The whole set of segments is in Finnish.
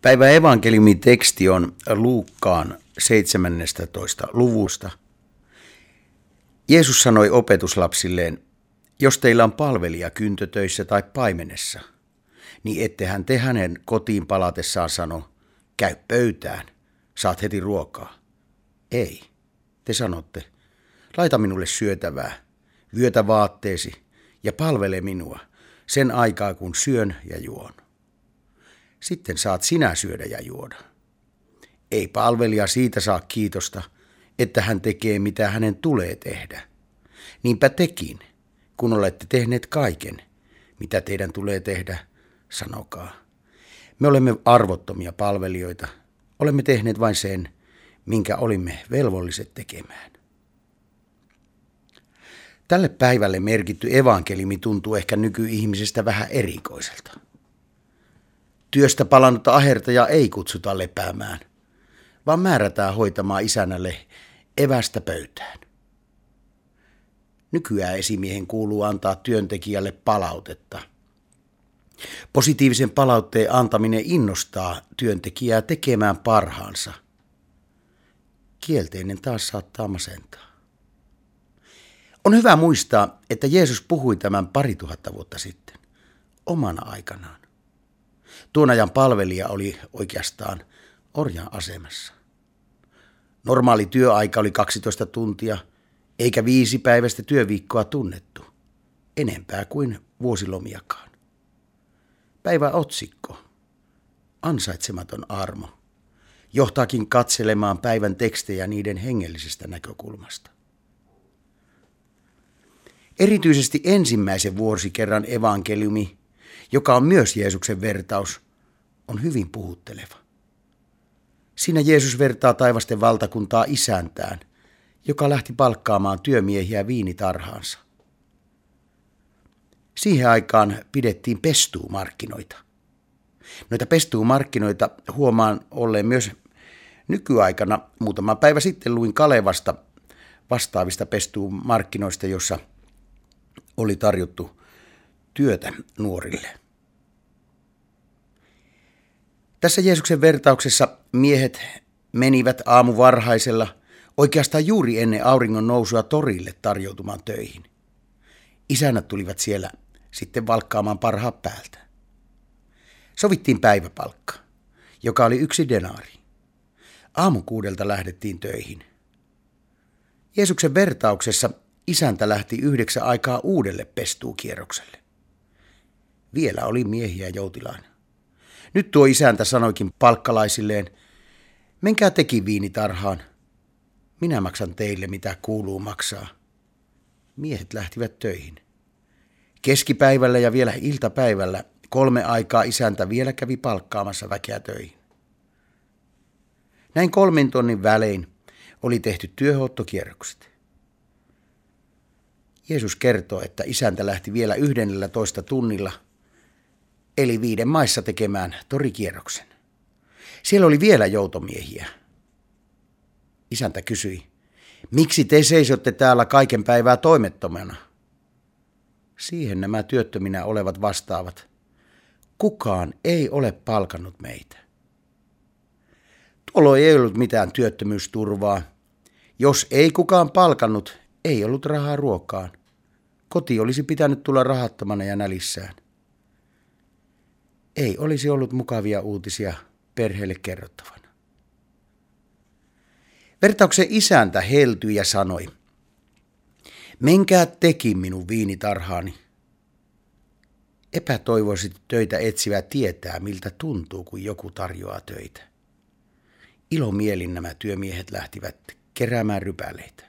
Päivän evankeliumin teksti on Luukkaan 17. luvusta. Jeesus sanoi opetuslapsilleen, jos teillä on palvelija kyntötöissä tai paimenessa, niin ettehän te hänen kotiin palatessaan sano, käy pöytään, saat heti ruokaa. Ei, te sanotte, laita minulle syötävää, vyötä vaatteesi ja palvele minua sen aikaa kun syön ja juon. Sitten saat sinä syödä ja juoda. Ei palvelija siitä saa kiitosta, että hän tekee mitä hänen tulee tehdä. Niinpä tekin, kun olette tehneet kaiken, mitä teidän tulee tehdä, sanokaa. Me olemme arvottomia palvelijoita, olemme tehneet vain sen, minkä olimme velvolliset tekemään. Tälle päivälle merkitty evankeliumi tuntuu ehkä nykyihmisestä vähän erikoiselta. Työstä palannutta ahertajaa ei kutsuta lepäämään, vaan määrätään hoitamaan isännälle evästä pöytään. Nykyään esimiehen kuuluu antaa työntekijälle palautetta. Positiivisen palautteen antaminen innostaa työntekijää tekemään parhaansa. Kielteinen taas saattaa masentaa. On hyvä muistaa, että Jeesus puhui tämän 2000 vuotta sitten, omana aikanaan. Tuon ajan palvelija oli oikeastaan orjan asemassa. Normaali työaika oli 12 tuntia, eikä 5-päiväistä työviikkoa tunnettu, enempää kuin vuosilomiakaan. Päivän otsikko, ansaitsematon armo, johtaakin katselemaan päivän tekstejä niiden hengellisestä näkökulmasta. Erityisesti ensimmäisen vuosikerran evankeliumi, joka on myös Jeesuksen vertaus, on hyvin puhutteleva. Siinä Jeesus vertaa taivasten valtakuntaa isäntään, joka lähti palkkaamaan työmiehiä viinitarhaansa. Siihen aikaan pidettiin pestuumarkkinoita. Noita pestuumarkkinoita huomaan olleen myös nykyaikana. Muutama päivä sitten luin Kalevasta vastaavista pestuumarkkinoista, jossa oli tarjottu työtä nuorille. Tässä Jeesuksen vertauksessa miehet menivät aamuvarhaisella, oikeastaan juuri ennen auringon nousua torille tarjoutumaan töihin. Isännät tulivat siellä sitten valkkaamaan parhaat päältä. Sovittiin päiväpalkka, joka oli 1 denaari. Aamu-6 lähdettiin töihin. Jeesuksen vertauksessa isäntä lähti 9 aikaa uudelle pestuukierrokselle. Vielä oli miehiä joutilaana. Nyt tuo isäntä sanoikin palkkalaisilleen, menkää tekin viinitarhaan. Minä maksan teille, mitä kuuluu maksaa. Miehet lähtivät töihin. Keskipäivällä ja vielä iltapäivällä 3 aikaa isäntä vielä kävi palkkaamassa väkeä töihin. Näin 3 tonnin välein oli tehty työhoottokierrokset. Jeesus kertoo, että isäntä lähti vielä 11 tunnilla, eli 5 maissa tekemään torikierroksen. Siellä oli vielä joutomiehiä. Isäntä kysyi, miksi te seisotte täällä kaiken päivää toimettomana? Siihen nämä työttöminä olevat vastaavat, kukaan ei ole palkannut meitä. Tuolloin ei ollut mitään työttömyysturvaa. Jos ei kukaan palkannut, ei ollut rahaa ruokaan. Koti olisi pitänyt tulla rahattomana ja nälissään. Ei olisi ollut mukavia uutisia perheelle kerrottavana. Vertauksen isäntä heltyi ja sanoi, menkää tekin minun viinitarhaani. Epätoivoisesti töitä etsivä tietää, miltä tuntuu, kun joku tarjoaa töitä. Ilomielin nämä työmiehet lähtivät keräämään rypäleitä.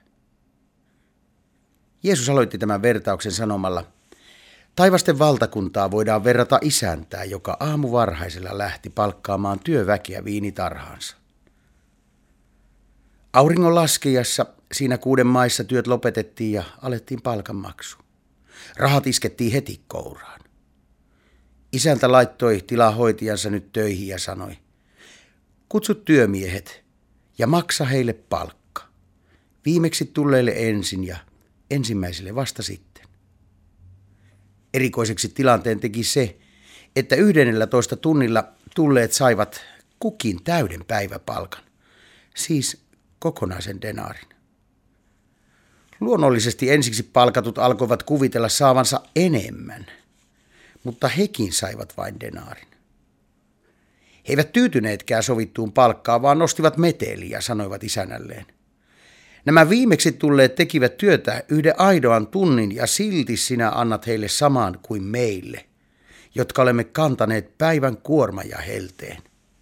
Jeesus aloitti tämän vertauksen sanomalla, taivasten valtakuntaa voidaan verrata isäntään, joka aamuvarhaisella lähti palkkaamaan työväkeä viinitarhaansa. Auringon laskiessa siinä 6 maissa työt lopetettiin ja alettiin palkanmaksu. Rahat iskettiin heti kouraan. Isäntä laittoi tilahoitajansa nyt töihin ja sanoi, kutsu työmiehet ja maksa heille palkka. Viimeksi tulleille ensin ja ensimmäiselle vasta sitten. Erikoiseksi tilanteen teki se, että 11 tunnilla tulleet saivat kukin täyden päiväpalkan, siis kokonaisen denaarin. Luonnollisesti ensiksi palkatut alkoivat kuvitella saavansa enemmän, mutta hekin saivat vain denaarin. He eivät tyytyneetkään sovittuun palkkaan, vaan nostivat meteliä ja sanoivat isännälleen: nämä viimeksi tulleet tekivät työtä yhden ainoan tunnin ja silti sinä annat heille saman kuin meille, jotka olemme kantaneet päivän kuorman ja helteen.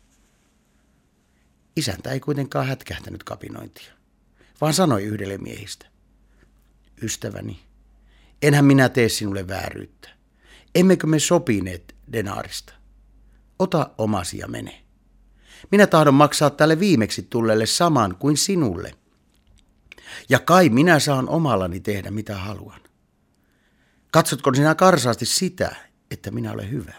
Isäntä ei kuitenkaan hätkähtänyt kapinointia, vaan sanoi yhdelle miehistä: ystäväni, enhän minä tee sinulle vääryyttä. Emmekö me sopineet denaarista? Ota omasi ja mene. Minä tahdon maksaa tälle viimeksi tulleelle saman kuin sinulle. Ja kai minä saan omallani tehdä mitä haluan. Katsotko sinä karsaasti sitä, että minä olen hyvä?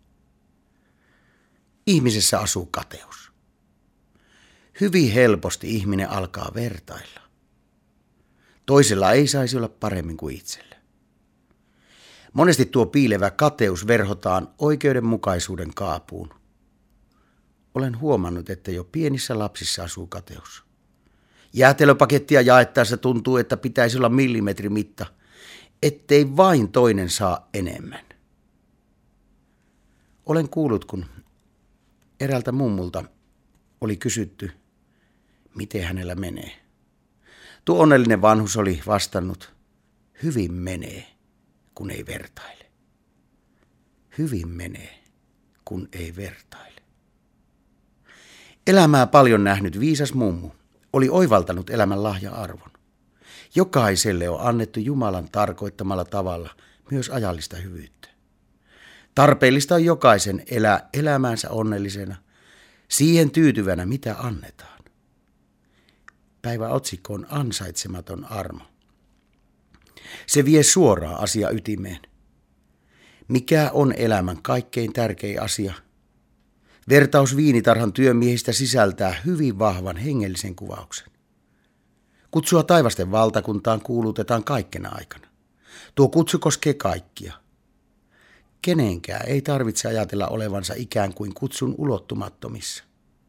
Ihmisessä asuu kateus. Hyvin helposti ihminen alkaa vertailla. Toisella ei saisi olla paremmin kuin itsellä. Monesti tuo piilevä kateus verhotaan oikeudenmukaisuuden kaapuun. Olen huomannut, että jo pienissä lapsissa asuu kateus. Jäätelöpakettia jaettaessa tuntuu, että pitäisi olla millimetrimitta, ettei vain toinen saa enemmän. Olen kuullut, kun eräältä mummulta oli kysytty, miten hänellä menee. Tuo onnellinen vanhus oli vastannut: hyvin menee, kun ei vertaile. Hyvin menee, kun ei vertaile. Elämää paljon nähnyt viisas mummu oli oivaltanut elämän lahja-arvon. Jokaiselle on annettu Jumalan tarkoittamalla tavalla myös ajallista hyvyyttä. Tarpeellista on jokaisen elää elämäänsä onnellisena, siihen tyytyvänä mitä annetaan. Päivän otsikko on ansaitsematon armo. Se vie suoraan asia ytimeen. Mikä on elämän kaikkein tärkein asia? Vertaus viinitarhan työmiehistä sisältää hyvin vahvan hengellisen kuvauksen. Kutsua taivasten valtakuntaan kuulutetaan kaikkena aikana. Tuo kutsu koskee kaikkia. Kenenkään ei tarvitse ajatella olevansa ikään kuin kutsun ulottumattomissa.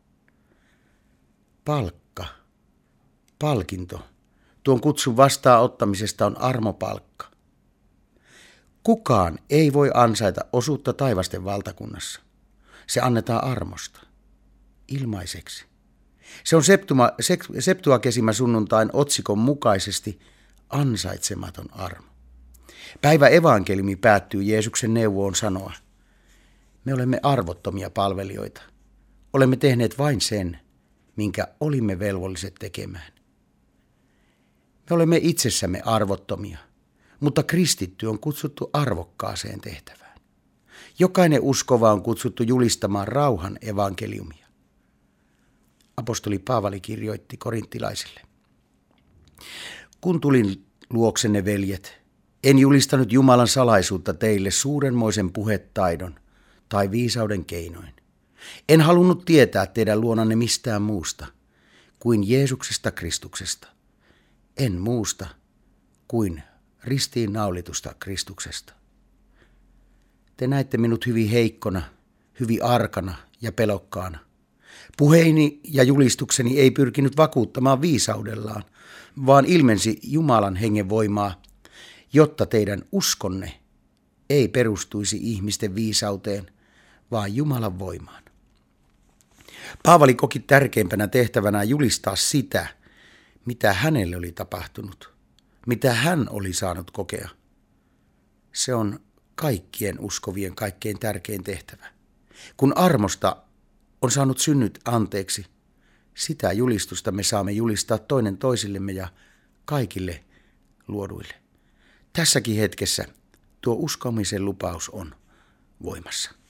Palkinto, tuon kutsun vastaanottamisesta on armopalkka. Kukaan ei voi ansaita osuutta taivasten valtakunnassa. Se annetaan armosta, ilmaiseksi. Se on Septuagesima sunnuntain otsikon mukaisesti ansaitsematon armo. Päivä evankeliumi päättyy Jeesuksen neuvoon sanoa: me olemme arvottomia palvelijoita. Olemme tehneet vain sen, minkä olimme velvolliset tekemään. Me olemme itsessämme arvottomia, mutta kristitty on kutsuttu arvokkaaseen tehtävään. Jokainen uskova on kutsuttu julistamaan rauhan evankeliumia. Apostoli Paavali kirjoitti korinttilaisille: kun tulin luoksenne, veljet, en julistanut Jumalan salaisuutta teille suurenmoisen puhetaidon tai viisauden keinoin. En halunnut tietää teidän luonanne mistään muusta kuin Jeesuksesta Kristuksesta. En muusta kuin ristiinnaulitusta Kristuksesta. Te näette minut hyvin heikkona, hyvin arkana ja pelokkaana. Puheeni ja julistukseni ei pyrkinyt vakuuttamaan viisaudellaan, vaan ilmensi Jumalan hengen voimaa, jotta teidän uskonne ei perustuisi ihmisten viisauteen, vaan Jumalan voimaan. Paavali koki tärkeimpänä tehtävänä julistaa sitä, mitä hänelle oli tapahtunut, mitä hän oli saanut kokea. Se on kaikkien uskovien kaikkein tärkein tehtävä. Kun armosta on saanut synnyt anteeksi, sitä julistusta me saamme julistaa toinen toisillemme ja kaikille luoduille. Tässäkin hetkessä tuo uskomisen lupaus on voimassa.